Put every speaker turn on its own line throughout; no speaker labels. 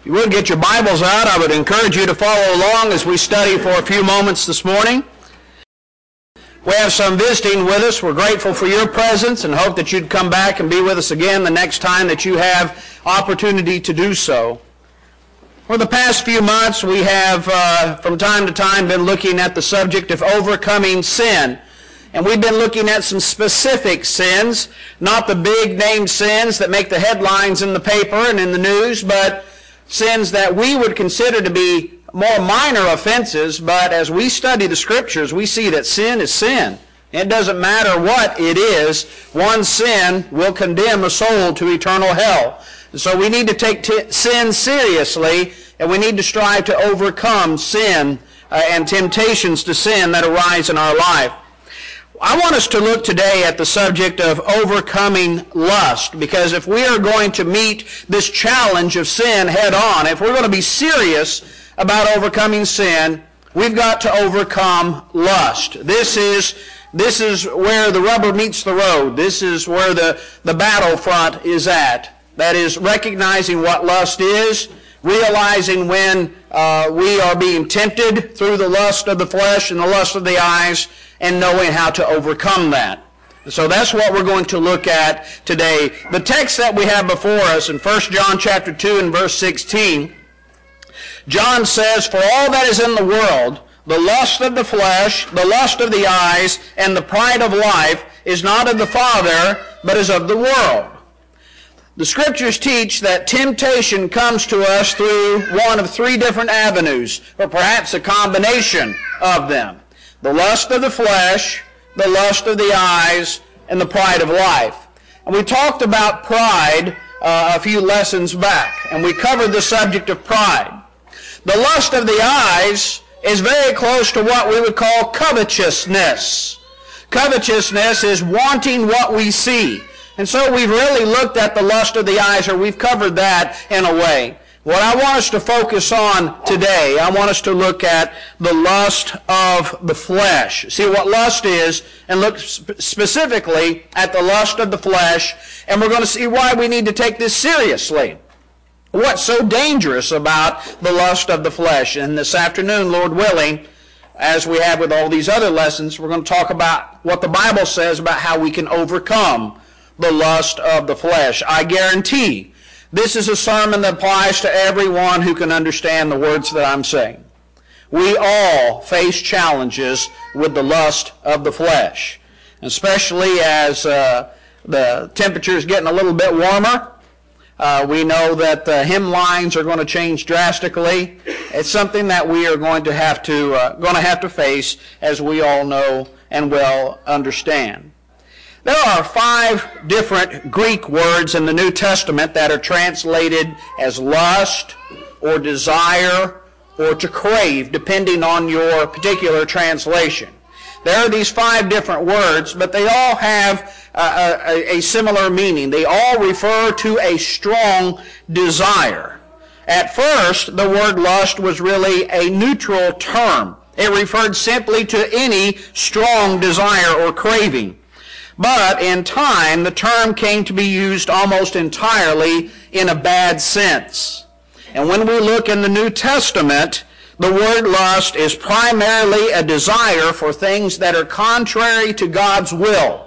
If you would get your Bibles out, I would encourage you to follow along as we study for a few moments this morning. We have some visiting with us. We're grateful for your presence and hope that you'd come back and be with us again the next time that you have opportunity to do so. For the past few months, we have from time to time been looking at the subject of overcoming sin. And we've been looking at some specific sins, not the big name sins that make the headlines in the paper and in the news, but sins that we would consider to be more minor offenses. But as we study the Scriptures, we see that sin is sin. It doesn't matter what it is. One sin will condemn a soul to eternal hell. And so we need to take sin seriously, and we need to strive to overcome sin and temptations to sin that arise in our life. I want us to look today at the subject of overcoming lust, because if we are going to meet this challenge of sin head on, if we're going to be serious about overcoming sin, we've got to overcome lust. This is where the rubber meets the road. This is where the battlefront is at. That is, recognizing what lust is, realizing when we are being tempted through the lust of the flesh and the lust of the eyes, and knowing how to overcome that. So that's what we're going to look at today. The text that we have before us in 1 John chapter 2 and verse 16, John says, "For all that is in the world, the lust of the flesh, the lust of the eyes, and the pride of life is not of the Father, but is of the world." The Scriptures teach that temptation comes to us through one of three different avenues, or perhaps a combination of them. The lust of the flesh, the lust of the eyes, and the pride of life. And we talked about pride a few lessons back, and we covered the subject of pride. The lust of the eyes is very close to what we would call covetousness. Covetousness is wanting what we see. And so we've really looked at the lust of the eyes, or we've covered that in a way. What I want us to focus on today, I want us to look at the lust of the flesh. See what lust is, and look specifically at the lust of the flesh, and we're going to see why we need to take this seriously. What's so dangerous about the lust of the flesh? And this afternoon, Lord willing, as we have with all these other lessons, we're going to talk about what the Bible says about how we can overcome the lust of the flesh. I guarantee this is a sermon that applies to everyone who can understand the words that I'm saying. We all face challenges with the lust of the flesh, especially as the temperature is getting a little bit warmer. We know that the hemlines are going to change drastically. It's something that we are going to have to face, as we all know and well understand. There are 5 different Greek words in the New Testament that are translated as lust or desire or to crave, depending on your particular translation. There are these 5 different words, but they all have a similar meaning. They all refer to a strong desire. At first, the word lust was really a neutral term. It referred simply to any strong desire or craving. But in time, the term came to be used almost entirely in a bad sense. And when we look in the New Testament, the word lust is primarily a desire for things that are contrary to God's will.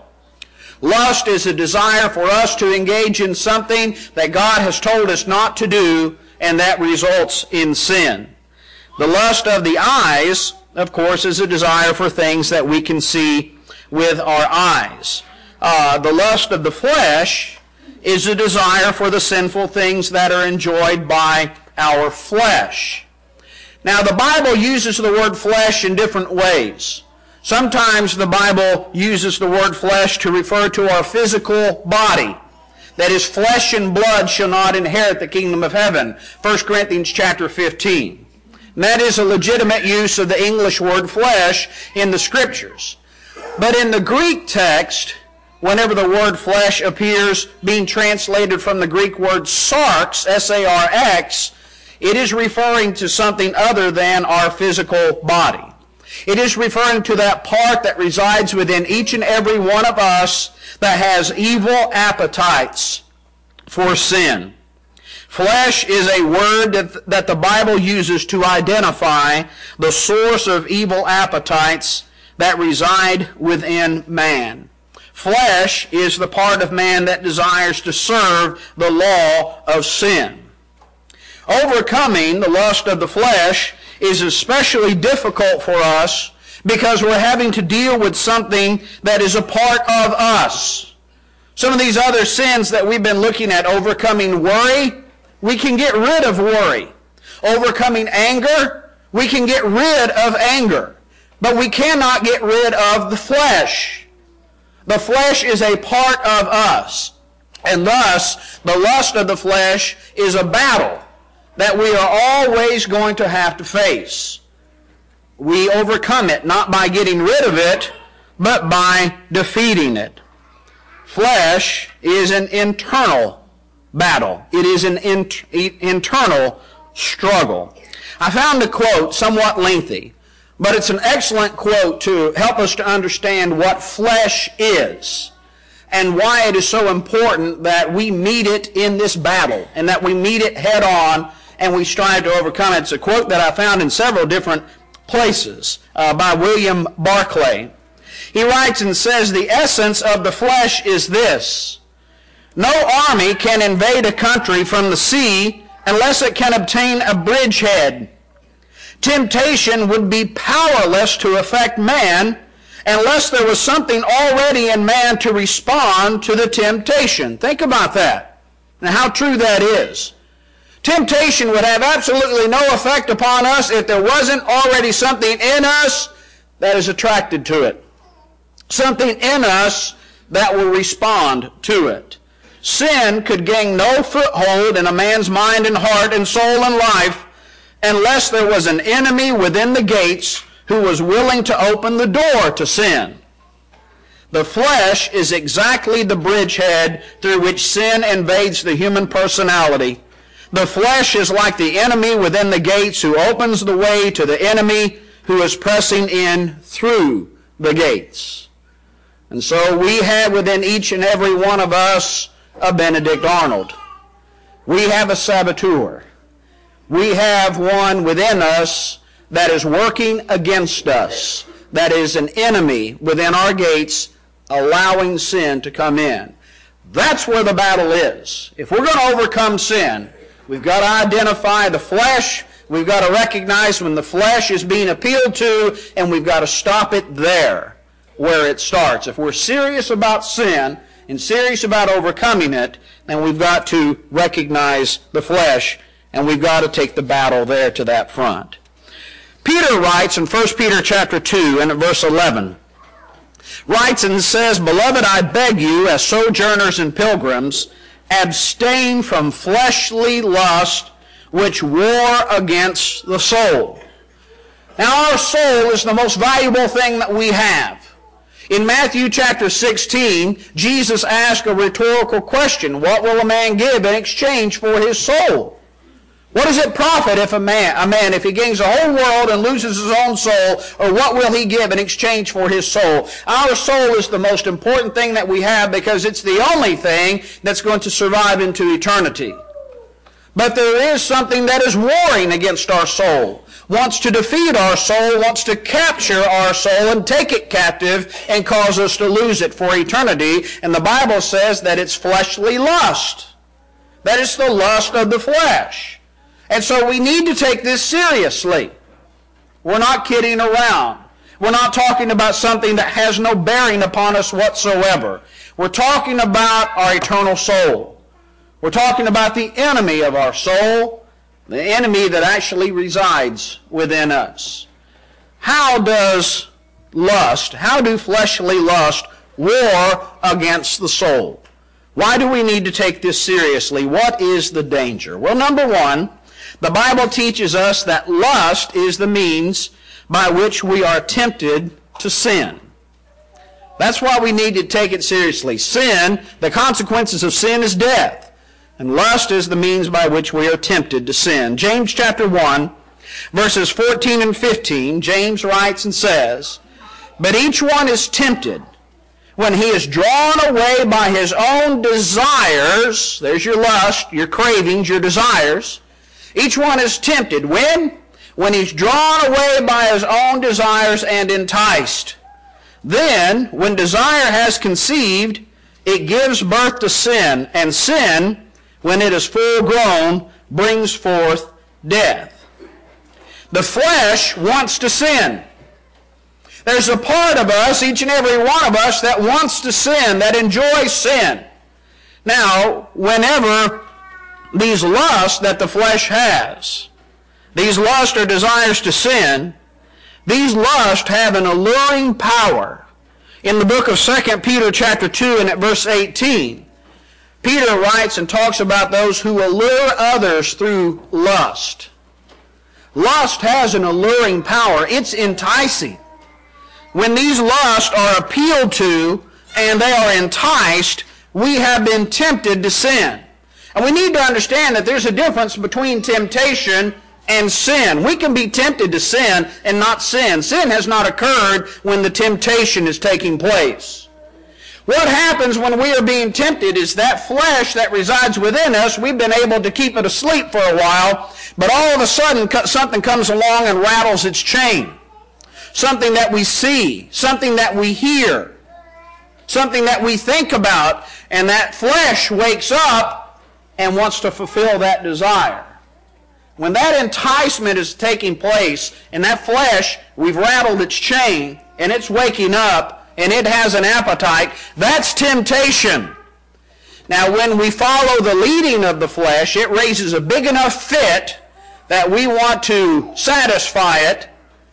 Lust is a desire for us to engage in something that God has told us not to do, and that results in sin. The lust of the eyes, of course, is a desire for things that we can see with our eyes. The lust of the flesh is a desire for the sinful things that are enjoyed by our flesh. Now, the Bible uses the word flesh in different ways. Sometimes the Bible uses the word flesh to refer to our physical body. That is, flesh and blood shall not inherit the kingdom of heaven. 1 Corinthians chapter 15. And that is a legitimate use of the English word flesh in the Scriptures. But in the Greek text, whenever the word flesh appears being translated from the Greek word sarx, S-A-R-X, it is referring to something other than our physical body. It is referring to that part that resides within each and every one of us that has evil appetites for sin. Flesh is a word that the Bible uses to identify the source of evil appetites that reside within man. Flesh is the part of man that desires to serve the law of sin. Overcoming the lust of the flesh is especially difficult for us because we're having to deal with something that is a part of us. Some of these other sins that we've been looking at, overcoming worry, we can get rid of worry. Overcoming anger, we can get rid of anger. But we cannot get rid of the flesh. The flesh is a part of us. And thus, the lust of the flesh is a battle that we are always going to have to face. We overcome it not by getting rid of it, but by defeating it. Flesh is an internal battle. It is an internal struggle. I found a quote somewhat lengthy, but it's an excellent quote to help us to understand what flesh is and why it is so important that we meet it in this battle and that we meet it head on and we strive to overcome it. It's a quote that I found in several different places by William Barclay. He writes and says, "The essence of the flesh is this: no army can invade a country from the sea unless it can obtain a bridgehead. Temptation would be powerless to affect man unless there was something already in man to respond to the temptation." Think about that and how true that is. Temptation would have absolutely no effect upon us if there wasn't already something in us that is attracted to it. Something in us that will respond to it. Sin could gain no foothold in a man's mind and heart and soul and life unless there was an enemy within the gates who was willing to open the door to sin. The flesh is exactly the bridgehead through which sin invades the human personality. The flesh is like the enemy within the gates who opens the way to the enemy who is pressing in through the gates. And so we have within each and every one of us a Benedict Arnold. We have a saboteur. We have one within us that is working against us, that is an enemy within our gates, allowing sin to come in. That's where the battle is. If we're going to overcome sin, we've got to identify the flesh, we've got to recognize when the flesh is being appealed to, and we've got to stop it there where it starts. If we're serious about sin and serious about overcoming it, then we've got to recognize the flesh, and we've got to take the battle there to that front. Peter writes in 1 Peter chapter 2 and at verse 11, writes and says, "Beloved, I beg you, as sojourners and pilgrims, abstain from fleshly lust which war against the soul." Now our soul is the most valuable thing that we have. In Matthew chapter 16, Jesus asked a rhetorical question: what will a man give in exchange for his soul? What does it profit if a man, if he gains the whole world and loses his own soul, or what will he give in exchange for his soul? Our soul is the most important thing that we have because it's the only thing that's going to survive into eternity. But there is something that is warring against our soul, wants to defeat our soul, wants to capture our soul and take it captive and cause us to lose it for eternity. And the Bible says that it's fleshly lust. That is the lust of the flesh. And so we need to take this seriously. We're not kidding around. We're not talking about something that has no bearing upon us whatsoever. We're talking about our eternal soul. We're talking about the enemy of our soul, the enemy that actually resides within us. How does how do fleshly lust war against the soul? Why do we need to take this seriously? What is the danger? Well, number one, the Bible teaches us that lust is the means by which we are tempted to sin. That's why we need to take it seriously. Sin, the consequences of sin is death. And lust is the means by which we are tempted to sin. James chapter 1, verses 14 and 15, James writes and says, "But each one is tempted when he is drawn away by his own desires, there's your lust, your cravings, your desires. Each one is tempted. When? When he's drawn away by his own desires and enticed. Then, when desire has conceived, it gives birth to sin, and sin, when it is full grown, brings forth death. The flesh wants to sin. There's a part of us, each and every one of us, that wants to sin, that enjoys sin. Now, whenever these lusts that the flesh has, these lusts or desires to sin, these lusts have an alluring power. In the book of 2 Peter chapter 2 and at verse 18, Peter writes and talks about those who allure others through lust. Lust has an alluring power. It's enticing. When these lusts are appealed to and they are enticed, we have been tempted to sin. And we need to understand that there's a difference between temptation and sin. We can be tempted to sin and not sin. Sin has not occurred when the temptation is taking place. What happens when we are being tempted is that flesh that resides within us, we've been able to keep it asleep for a while, but all of a sudden something comes along and rattles its chain. Something that we see, something that we hear, something that we think about, and that flesh wakes up and wants to fulfill that desire. When that enticement is taking place, and that flesh, we've rattled its chain, and it's waking up, and it has an appetite, that's temptation. Now, when we follow the leading of the flesh, it raises a big enough fit that we want to satisfy it.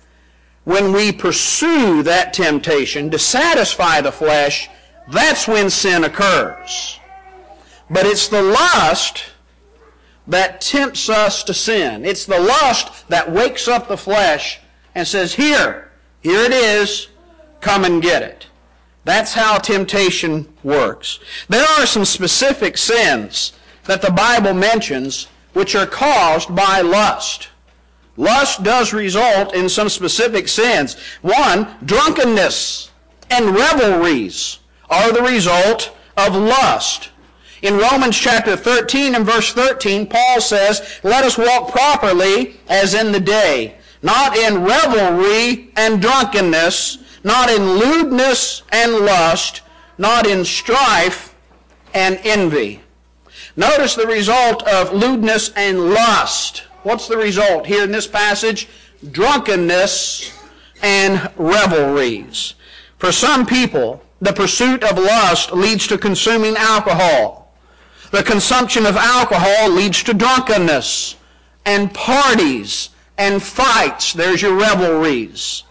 When we pursue that temptation to satisfy the flesh, that's when sin occurs. But it's the lust that tempts us to sin. It's the lust that wakes up the flesh and says, here it is, come and get it. That's how temptation works. There are some specific sins that the Bible mentions which are caused by lust. Lust does result in some specific sins. One, drunkenness and revelries are the result of lust. In Romans chapter 13 and verse 13, Paul says, let us walk properly as in the day, not in revelry and drunkenness, not in lewdness and lust, not in strife and envy. Notice the result of lewdness and lust. What's the result here in this passage? Drunkenness and revelries. For some people, the pursuit of lust leads to consuming alcohol. The consumption of alcohol leads to drunkenness and parties and fights. There's your revelries.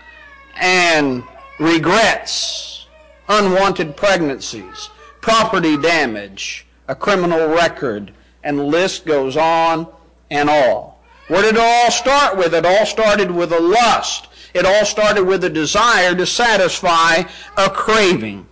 And regrets, unwanted pregnancies, property damage, a criminal record, and the list goes on and all. Where did it all start with? It all started with a lust. It all started with a desire to satisfy a craving.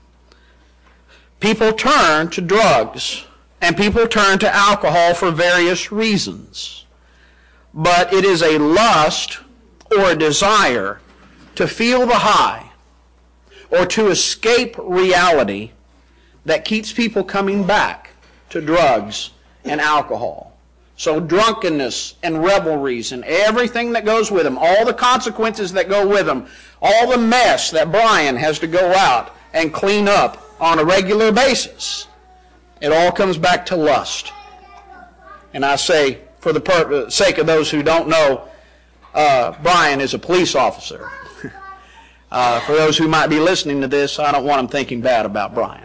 People turn to drugs and people turn to alcohol for various reasons. But it is a lust or a desire to feel the high or to escape reality that keeps people coming back to drugs and alcohol. So drunkenness and revelries and everything that goes with them, all the consequences that go with them, all the mess that Brian has to go out and clean up on a regular basis, it all comes back to lust. And I say, for the sake of those who don't know, Brian is a police officer. For those who might be listening to this, I don't want them thinking bad about Brian.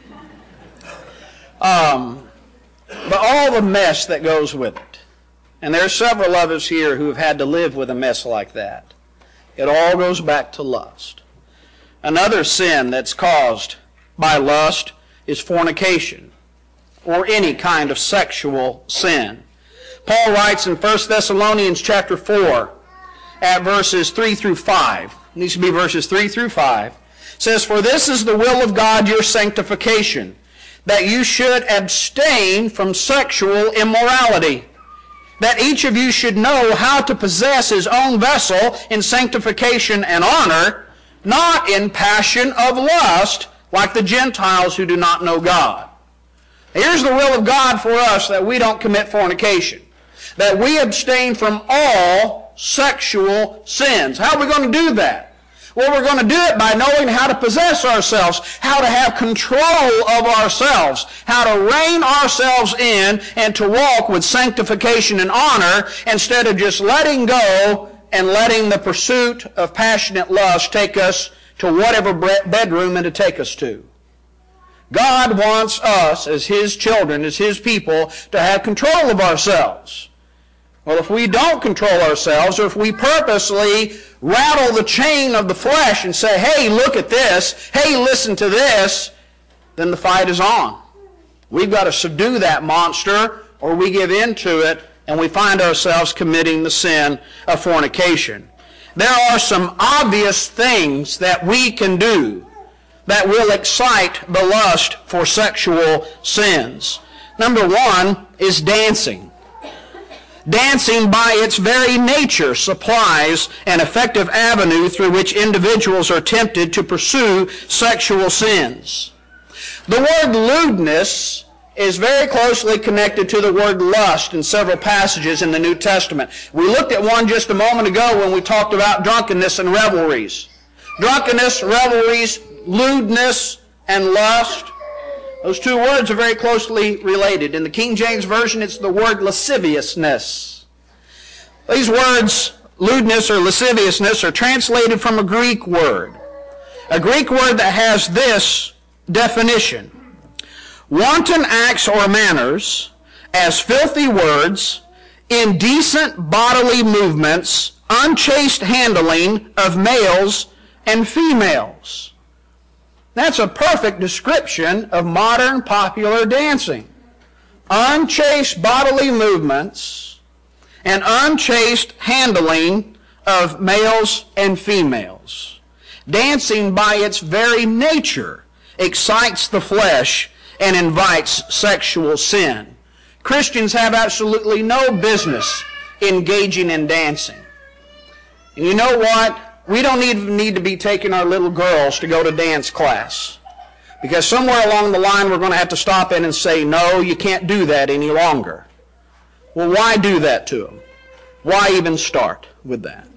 But all the mess that goes with it. And there are several of us here who have had to live with a mess like that. It all goes back to lust. Another sin that's caused by lust is fornication, or any kind of sexual sin. Paul writes in 1 Thessalonians chapter 4 at verses 3 through 5. It needs to be verses 3 through 5. It says, for this is the will of God, your sanctification, that you should abstain from sexual immorality, that each of you should know how to possess his own vessel in sanctification and honor, not in passion of lust like the Gentiles who do not know God. Here's the will of God for us, that we don't commit fornication, that we abstain from all sexual sins. How are we going to do that? Well, we're going to do it by knowing how to possess ourselves, how to have control of ourselves, how to rein ourselves in and to walk with sanctification and honor instead of just letting go and letting the pursuit of passionate lust take us to whatever bedroom it'll take us to. God wants us as His children, as His people, to have control of ourselves. Well, if we don't control ourselves, or if we purposely rattle the chain of the flesh and say, hey, look at this, hey, listen to this, then the fight is on. We've got to subdue that monster, or we give in to it, and we find ourselves committing the sin of fornication. There are some obvious things that we can do that will excite the lust for sexual sins. Number one is dancing. Dancing by its very nature supplies an effective avenue through which individuals are tempted to pursue sexual sins. The word lewdness is very closely connected to the word lust in several passages in the New Testament. We looked at one just a moment ago when we talked about drunkenness and revelries. Drunkenness, revelries, lewdness, and lust. Those two words are very closely related. In the King James Version, it's the word lasciviousness. These words, lewdness or lasciviousness, are translated from a Greek word. A Greek word that has this definition: wanton acts or manners, as filthy words, indecent bodily movements, unchaste handling of males and females. That's a perfect description of modern popular dancing. Unchaste bodily movements and unchaste handling of males and females. Dancing by its very nature excites the flesh and invites sexual sin. Christians have absolutely no business engaging in dancing. And you know what? We don't even need to be taking our little girls to go to dance class. Because somewhere along the line we're going to have to stop in and say, no, you can't do that any longer. Well, why do that to them? Why even start with that?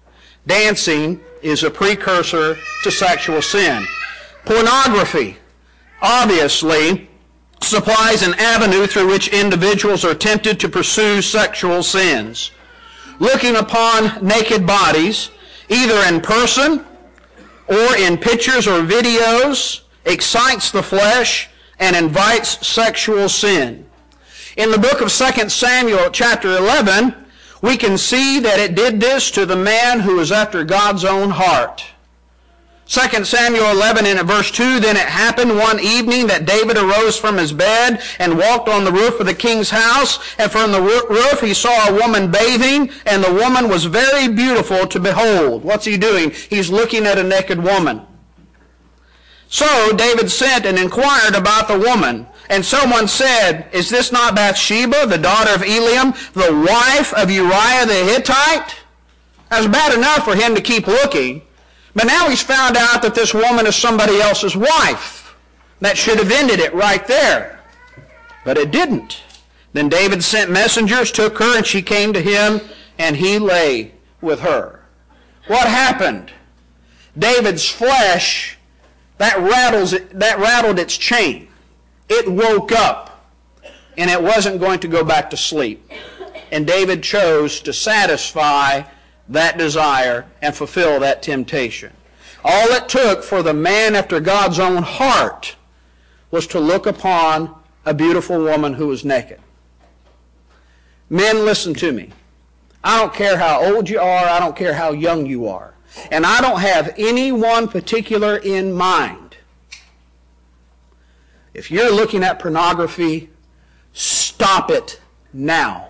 Dancing is a precursor to sexual sin. Pornography, obviously, supplies an avenue through which individuals are tempted to pursue sexual sins. Looking upon naked bodies, either in person or in pictures or videos, excites the flesh and invites sexual sin. In the book of 2 Samuel chapter 11, we can see that it did this to the man who was after God's own heart. 2 Samuel 11 and at verse 2, then it happened one evening that David arose from his bed and walked on the roof of the king's house, and from the roof he saw a woman bathing, and the woman was very beautiful to behold. What's he doing? He's looking at a naked woman. So David sent and inquired about the woman, and someone said, is this not Bathsheba, the daughter of Eliam, the wife of Uriah the Hittite? That was bad enough for him to keep looking. But now he's found out that this woman is somebody else's wife. That should have ended it right there. But it didn't. Then David sent messengers, took her, and she came to him, and he lay with her. What happened? David's flesh, that rattled its chain. It woke up, and it wasn't going to go back to sleep. And David chose to satisfy that desire and fulfill that temptation. All it took for the man after God's own heart was to look upon a beautiful woman who was naked. Men, listen to me. I don't care how old you are, I don't care how young you are, and I don't have any one particular in mind. If you're looking at pornography, stop it now.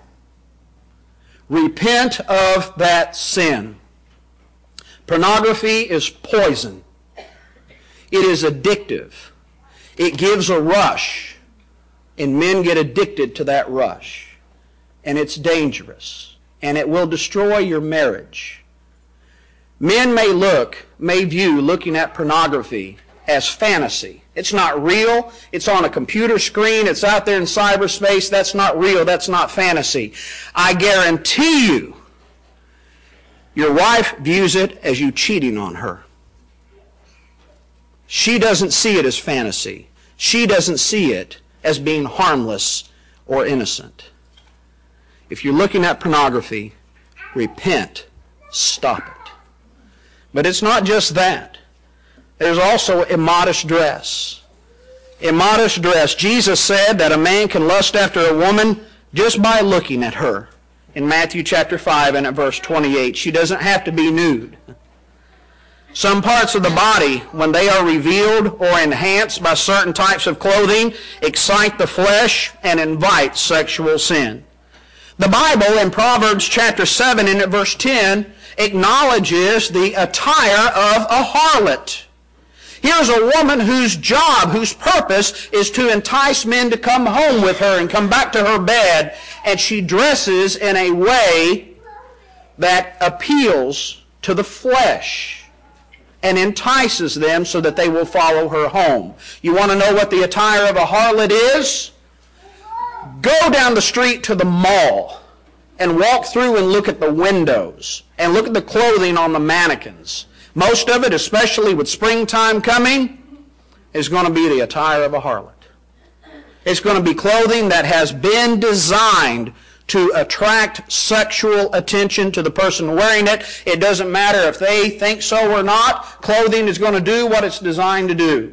Repent of that sin. Pornography is poison. It is addictive. It gives a rush, and men get addicted to that rush. And it's dangerous, and it will destroy your marriage. Men may view looking at pornography as fantasy. It's not real. It's on a computer screen. It's out there in cyberspace. That's not real. That's not fantasy. I guarantee you, your wife views it as you cheating on her. She doesn't see it as fantasy. She doesn't see it as being harmless or innocent. If you're looking at pornography, repent. Stop it. But it's not just that. There's also immodest dress. Immodest dress. Jesus said that a man can lust after a woman just by looking at her. In Matthew chapter 5 and at verse 28, she doesn't have to be nude. Some parts of the body, when they are revealed or enhanced by certain types of clothing, excite the flesh and invite sexual sin. The Bible in Proverbs chapter 7 and at verse 10 acknowledges the attire of a harlot. Here's a woman whose job, whose purpose is to entice men to come home with her and come back to her bed, and she dresses in a way that appeals to the flesh and entices them so that they will follow her home. You want to know what the attire of a harlot is? Go down the street to the mall and walk through and look at the windows and look at the clothing on the mannequins. Most of it, especially with springtime coming, is going to be the attire of a harlot. It's going to be clothing that has been designed to attract sexual attention to the person wearing it. It doesn't matter if they think so or not. Clothing is going to do what it's designed to do.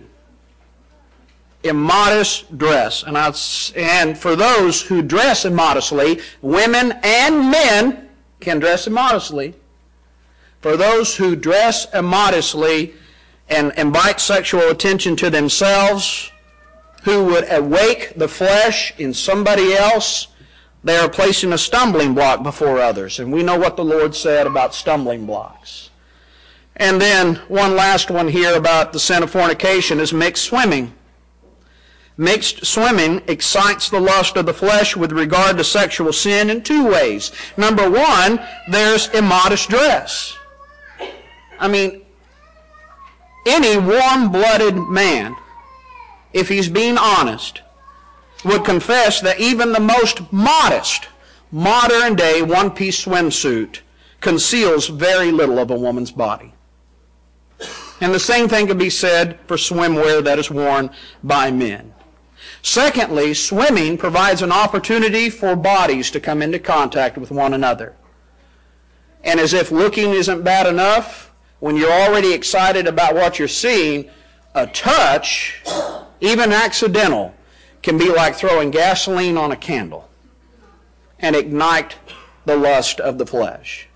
Immodest dress. And for those who dress immodestly, women and men can dress immodestly. For those who dress immodestly and invite sexual attention to themselves, who would awake the flesh in somebody else, they are placing a stumbling block before others. And we know what the Lord said about stumbling blocks. And then one last one here about the sin of fornication is mixed swimming. Mixed swimming excites the lust of the flesh with regard to sexual sin in two ways. Number one, there's immodest dress. I mean, any warm-blooded man, if he's being honest, would confess that even the most modest, modern-day one-piece swimsuit conceals very little of a woman's body. And the same thing can be said for swimwear that is worn by men. Secondly, swimming provides an opportunity for bodies to come into contact with one another. And as if looking isn't bad enough, when you're already excited about what you're seeing, a touch, even accidental, can be like throwing gasoline on a candle and ignite the lust of the flesh.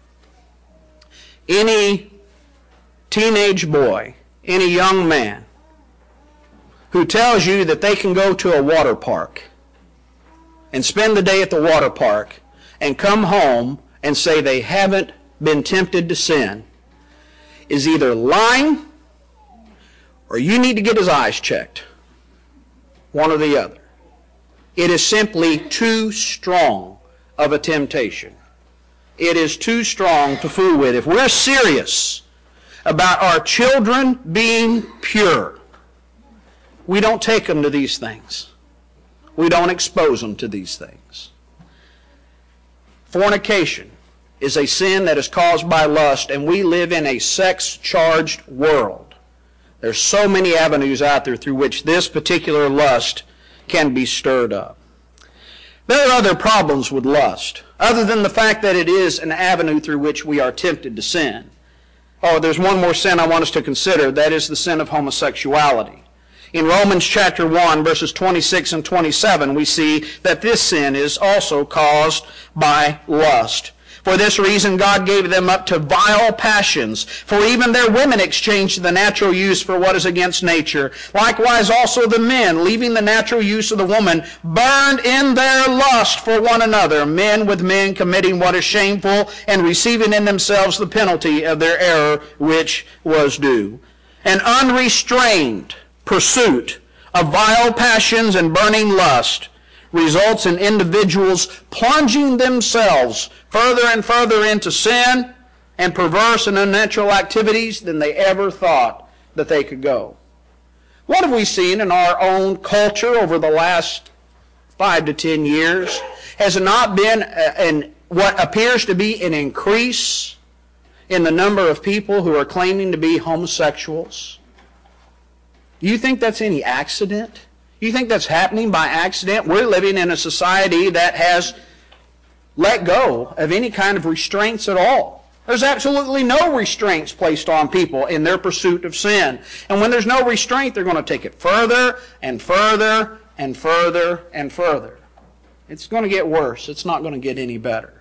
Any teenage boy, any young man who tells you that they can go to a water park and spend the day at the water park and come home and say they haven't been tempted to sin is either lying or you need to get his eyes checked. One or the other. It is simply too strong of a temptation. It is too strong to fool with. If we're serious about our children being pure, we don't take them to these things. We don't expose them to these things. Fornication is a sin that is caused by lust, and we live in a sex-charged world. There's so many avenues out there through which this particular lust can be stirred up. There are other problems with lust, other than the fact that it is an avenue through which we are tempted to sin. Oh, there's one more sin I want us to consider. That is the sin of homosexuality. In Romans chapter 1, verses 26 and 27, we see that this sin is also caused by lust. For this reason, God gave them up to vile passions. For even their women exchanged the natural use for what is against nature. Likewise also the men, leaving the natural use of the woman, burned in their lust for one another, men with men committing what is shameful, and receiving in themselves the penalty of their error which was due. An unrestrained pursuit of vile passions and burning lust results in individuals plunging themselves further and further into sin and perverse and unnatural activities than they ever thought that they could go. What have we seen in our own culture over the last 5 to 10 years? Has it not been what appears to be an increase in the number of people who are claiming to be homosexuals? Do you think that's any accident? Do you think that's happening by accident? We're living in a society that has let go of any kind of restraints at all. There's absolutely no restraints placed on people in their pursuit of sin. And when there's no restraint, they're going to take it further and further and further and further. It's going to get worse. It's not going to get any better.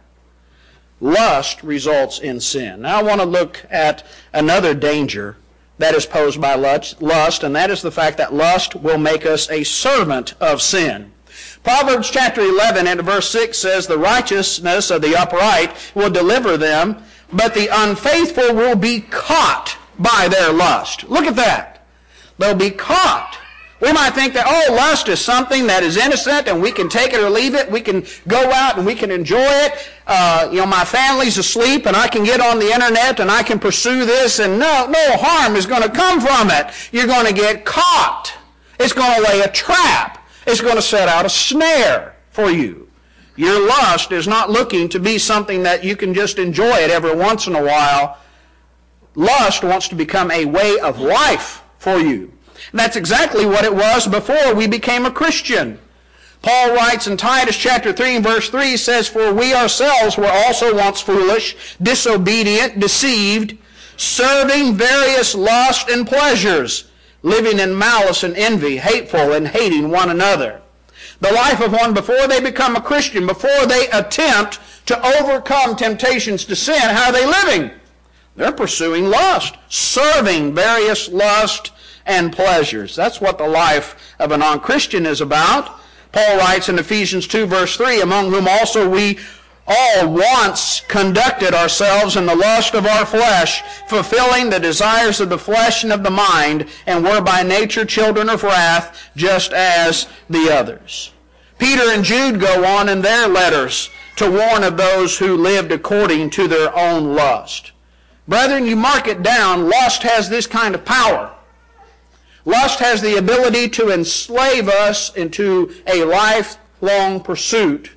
Lust results in sin. Now I want to look at another danger that is posed by lust, and that is the fact that lust will make us a servant of sin. Proverbs chapter 11 and verse 6 says, "The righteousness of the upright will deliver them, but the unfaithful will be caught by their lust." Look at that. They'll be caught. We might think that, lust is something that is innocent and we can take it or leave it. We can go out and we can enjoy it. My family's asleep and I can get on the internet and I can pursue this and no harm is going to come from it. You're going to get caught. It's going to lay a trap. It's going to set out a snare for you. Your lust is not looking to be something that you can just enjoy it every once in a while. Lust wants to become a way of life for you. And that's exactly what it was before we became a Christian. Paul writes in Titus chapter 3 and verse 3, says, "For we ourselves were also once foolish, disobedient, deceived, serving various lusts and pleasures, living in malice and envy, hateful and hating one another." The life of one before they become a Christian, before they attempt to overcome temptations to sin, how are they living? They're pursuing lust, serving various lusts and pleasures. That's what the life of a non-Christian is about. Paul writes in Ephesians 2 verse 3, "Among whom also we all once conducted ourselves in the lust of our flesh, fulfilling the desires of the flesh and of the mind, and were by nature children of wrath, just as the others." Peter and Jude go on in their letters to warn of those who lived according to their own lust. Brethren, you mark it down, lust has this kind of power. Lust has the ability to enslave us into a lifelong pursuit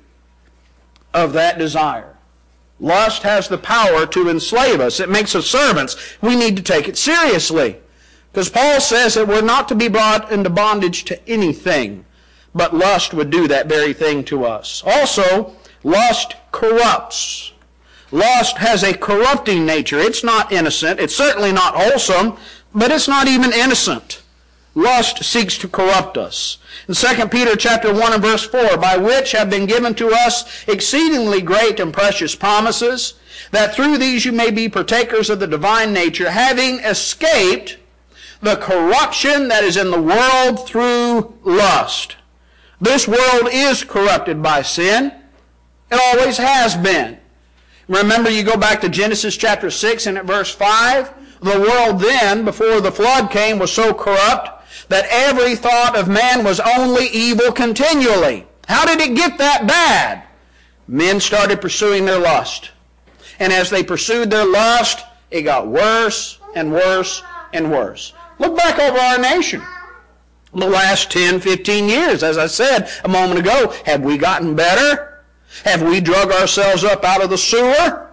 of that desire. Lust has the power to enslave us. It makes us servants. We need to take it seriously. Because Paul says that we're not to be brought into bondage to anything, but lust would do that very thing to us. Also, lust corrupts. Lust has a corrupting nature. It's not innocent. It's certainly not wholesome, but it's not even innocent. Lust seeks to corrupt us. In 2 Peter chapter 1 and verse 4, "By which have been given to us exceedingly great and precious promises, that through these you may be partakers of the divine nature, having escaped the corruption that is in the world through lust." This world is corrupted by sin. It always has been. Remember, you go back to Genesis chapter 6 and at verse 5, the world then, before the flood came, was so corrupt that every thought of man was only evil continually. How did it get that bad? Men started pursuing their lust. And as they pursued their lust, it got worse and worse and worse. Look back over our nation. The last 10, 15 years, as I said a moment ago, have we gotten better? Have we drug ourselves up out of the sewer?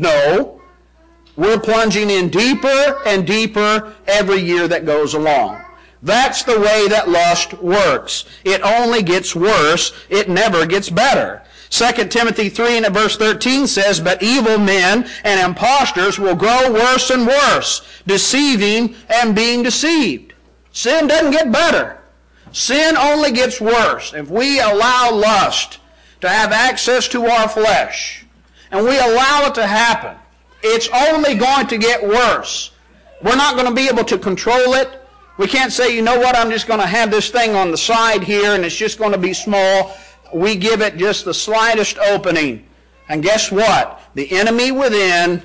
No. We're plunging in deeper and deeper every year that goes along. That's the way that lust works. It only gets worse. It never gets better. 2 Timothy 3 and verse 13 says, "But evil men and impostors will grow worse and worse, deceiving and being deceived." Sin doesn't get better. Sin only gets worse. If we allow lust to have access to our flesh, and we allow it to happen, it's only going to get worse. We're not going to be able to control it. We can't say, you know what, I'm just going to have this thing on the side here and it's just going to be small. We give it just the slightest opening. And guess what? The enemy within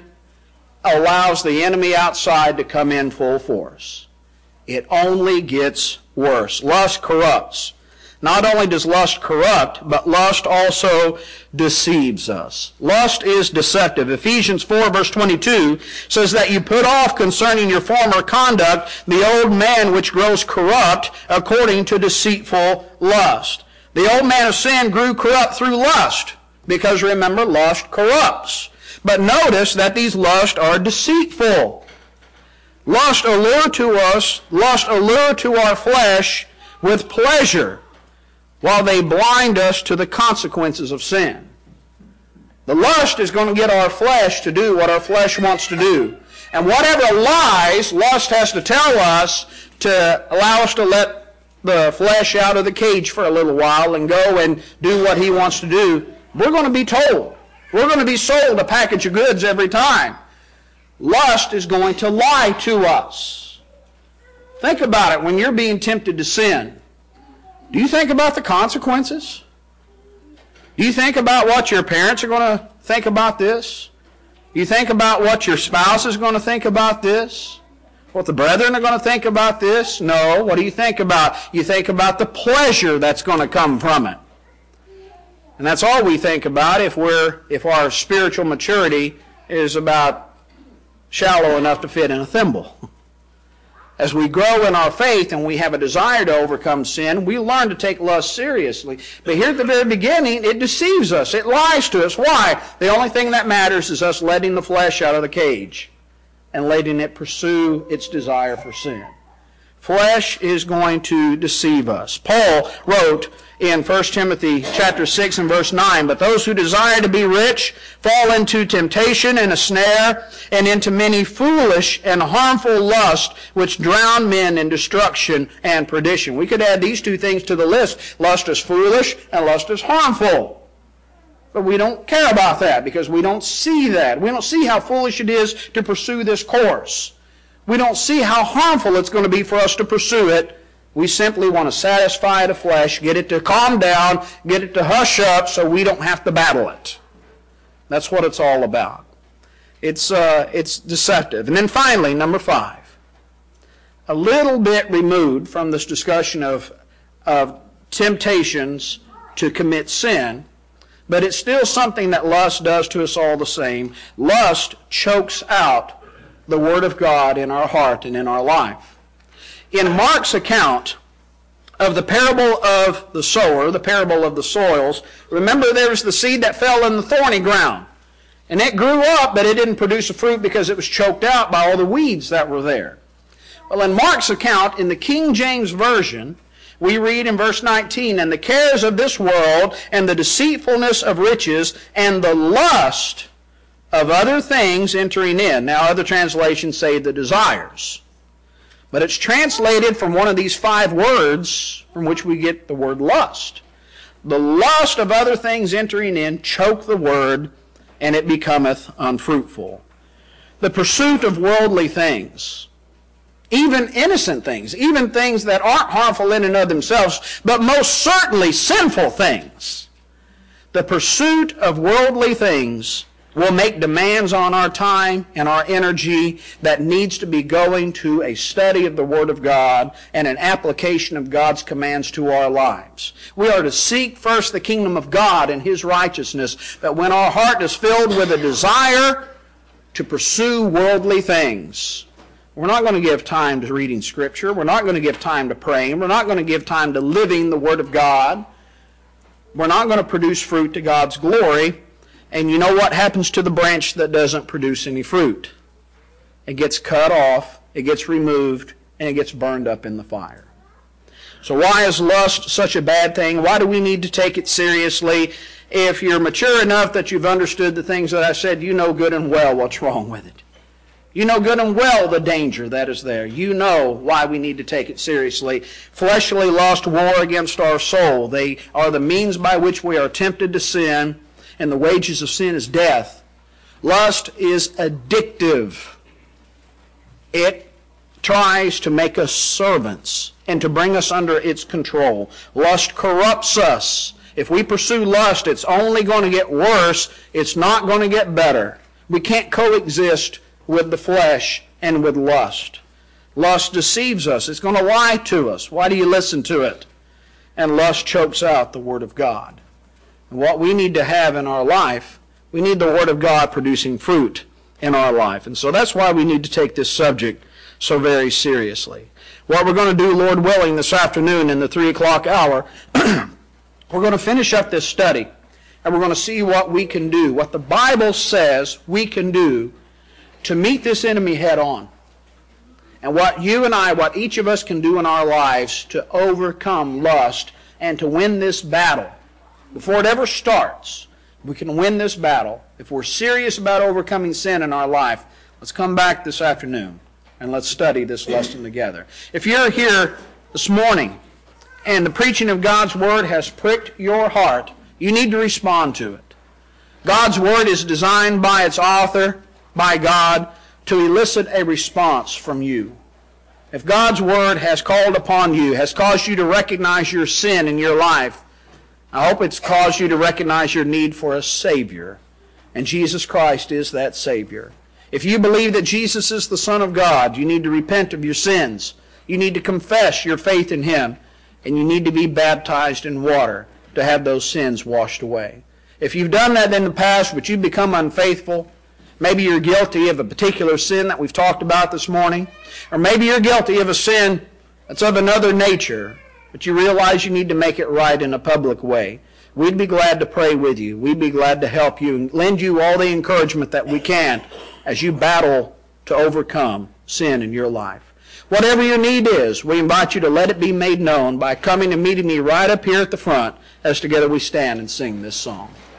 allows the enemy outside to come in full force. It only gets worse. Lust corrupts. Not only does lust corrupt, but lust also deceives us. Lust is deceptive. Ephesians 4 verse 22 says that you put off concerning your former conduct the old man which grows corrupt according to deceitful lust. The old man of sin grew corrupt through lust, because remember, lust corrupts. But notice that these lusts are deceitful. Lust allure to us, lust allure to our flesh with pleasure, while they blind us to the consequences of sin. The lust is going to get our flesh to do what our flesh wants to do. And whatever lies lust has to tell us to allow us to let the flesh out of the cage for a little while and go and do what he wants to do, we're going to be told. We're going to be sold a package of goods every time. Lust is going to lie to us. Think about it when you're being tempted to sin. Do you think about the consequences? Do you think about what your parents are going to think about this? Do you think about what your spouse is going to think about this? What the brethren are going to think about this? No. What do you think about? You think about the pleasure that's going to come from it. And that's all we think about if our spiritual maturity is about shallow enough to fit in a thimble. As we grow in our faith and we have a desire to overcome sin, we learn to take lust seriously. But here at the very beginning, it deceives us. It lies to us. Why? The only thing that matters is us letting the flesh out of the cage and letting it pursue its desire for sin. Flesh is going to deceive us. Paul wrote in 1 Timothy chapter 6 and verse 9, "But those who desire to be rich fall into temptation and a snare, and into many foolish and harmful lusts, which drown men in destruction and perdition." We could add these two things to the list. Lust is foolish and lust is harmful. But we don't care about that because we don't see that. We don't see how foolish it is to pursue this course. We don't see how harmful it's going to be for us to pursue it. We simply want to satisfy the flesh, get it to calm down, get it to hush up so we don't have to battle it. That's what it's all about. It's deceptive. And then finally, number 5. A little bit removed from this discussion of temptations to commit sin, but it's still something that lust does to us all the same. Lust chokes out the Word of God in our heart and in our life. In Mark's account of the parable of the sower, the parable of the soils, remember there was the seed that fell in the thorny ground. And it grew up, but it didn't produce a fruit because it was choked out by all the weeds that were there. Well, in Mark's account, in the King James Version, we read in verse 19, "And the cares of this world, and the deceitfulness of riches, and the lust of other things entering in." Now, other translations say the desires. But it's translated from one of these 5 words from which we get the word lust. The lust of other things entering in choke the word, and it becometh unfruitful. The pursuit of worldly things, even innocent things, even things that aren't harmful in and of themselves, but most certainly sinful things. The pursuit of worldly things will make demands on our time and our energy that needs to be going to a study of the Word of God and an application of God's commands to our lives. We are to seek first the kingdom of God and His righteousness, but when our heart is filled with a desire to pursue worldly things, we're not going to give time to reading Scripture. We're not going to give time to praying. We're not going to give time to living the Word of God. We're not going to produce fruit to God's glory. And you know what happens to the branch that doesn't produce any fruit? It gets cut off, it gets removed, and it gets burned up in the fire. So why is lust such a bad thing? Why do we need to take it seriously? If you're mature enough that you've understood the things that I said, you know good and well what's wrong with it. You know good and well the danger that is there. You know why we need to take it seriously. Fleshly lust war against our soul. They are the means by which we are tempted to sin, and the wages of sin is death. Lust is addictive. It tries to make us servants and to bring us under its control. Lust corrupts us. If we pursue lust, it's only going to get worse. It's not going to get better. We can't coexist with the flesh and with lust. Lust deceives us. It's going to lie to us. Why do you listen to it? and lust chokes out the Word of God. And what we need to have in our life, we need the Word of God producing fruit in our life. And so that's why we need to take this subject so very seriously. What we're going to do, Lord willing, this afternoon in the 3 o'clock hour, we're going to finish up this study, and we're going to see what we can do, what the Bible says we can do to meet this enemy head on. And what you and I, what each of us can do in our lives to overcome lust and to win this battle. Before it ever starts, we can win this battle. If we're serious about overcoming sin in our life, let's come back this afternoon and let's study this lesson together. If you're here this morning and the preaching of God's Word has pricked your heart, you need to respond to it. God's Word is designed by its author, by God, to elicit a response from you. If God's Word has called upon you, has caused you to recognize your sin in your life, I hope it's caused you to recognize your need for a Savior. And Jesus Christ is that Savior. If you believe that Jesus is the Son of God, you need to repent of your sins. You need to confess your faith in Him. And you need to be baptized in water to have those sins washed away. If you've done that in the past, but you've become unfaithful, maybe you're guilty of a particular sin that we've talked about this morning, or maybe you're guilty of a sin that's of another nature, but you realize you need to make it right in a public way. We'd be glad to pray with you. We'd be glad to help you and lend you all the encouragement that we can as you battle to overcome sin in your life. Whatever your need is, we invite you to let it be made known by coming and meeting me right up here at the front as together we stand and sing this song.